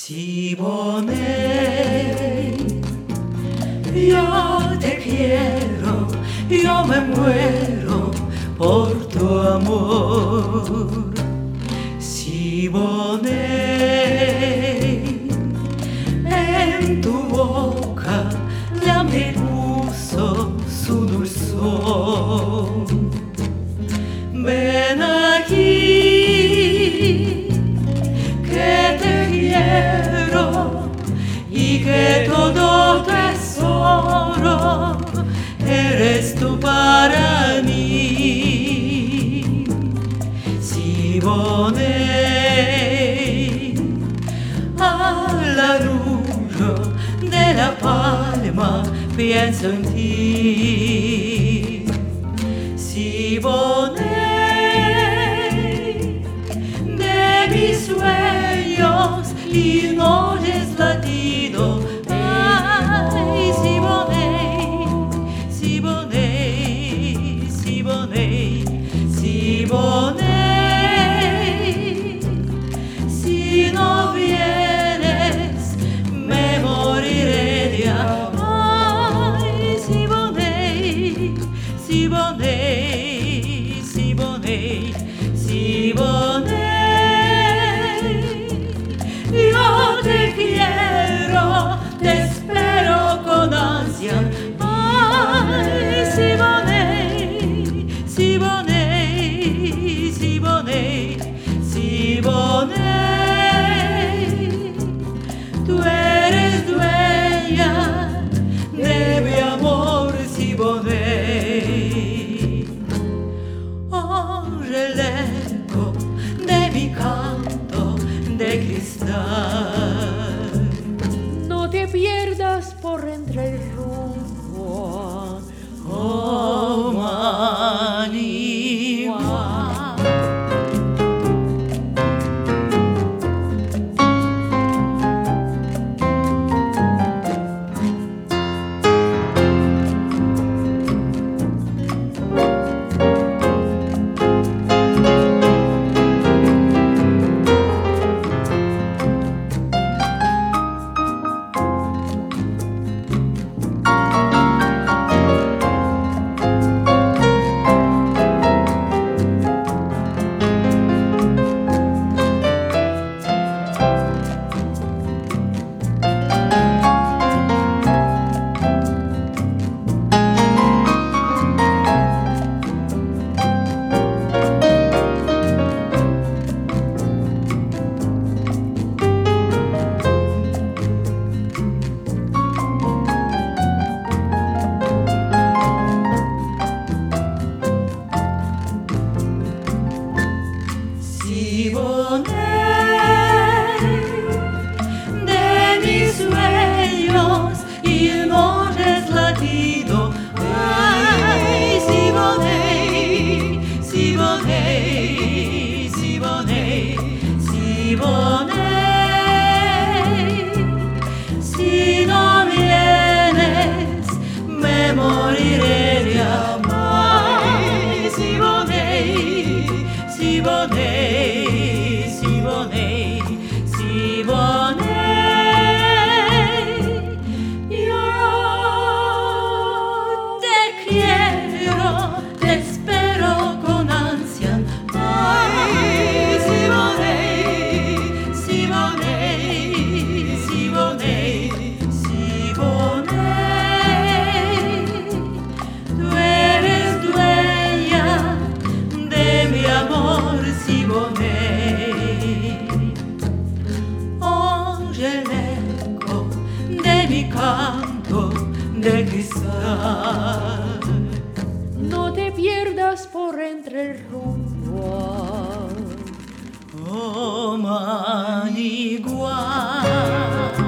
Siboney, yo te quiero, yo me muero por tu amor. Siboney, en tu boca la me puso su dulzor. Ven aquí, que te quiero y que todo tesoro eres tú para mí. Siboney, al arrullo de la palma pienso en ti. Siboney, de mis sueños y noches latido. Ay, Siboney, Siboney, Siboney, Siboney, si no vienes me moriré de amor. Ay, Siboney, Siboney, Siboney, Siboney, yo te quiero, te espero con ansia. Ay, Siboney, Siboney, Siboney, Siboney, tú eres dueña de mi amor, Siboney. Oye el eco de mi canto de cristal. No te pierdas por entre el rumbo. Oh, Manigua. Siboney, de mis sueños y noches latido. Ay, Siboney, Siboney, Siboney, Siboney, si no vienes me moriré de amor. Ay, Siboney, Siboney, Siboney, Siboney, yo te quiero, te espero con ansia. Ay, Siboney, Siboney, Siboney, Siboney, tú eres dueña de mi amor, Siboney. Oye el eco de mi canto de cristal. No te pierdas por entre el rumbo. Oh, Manigua.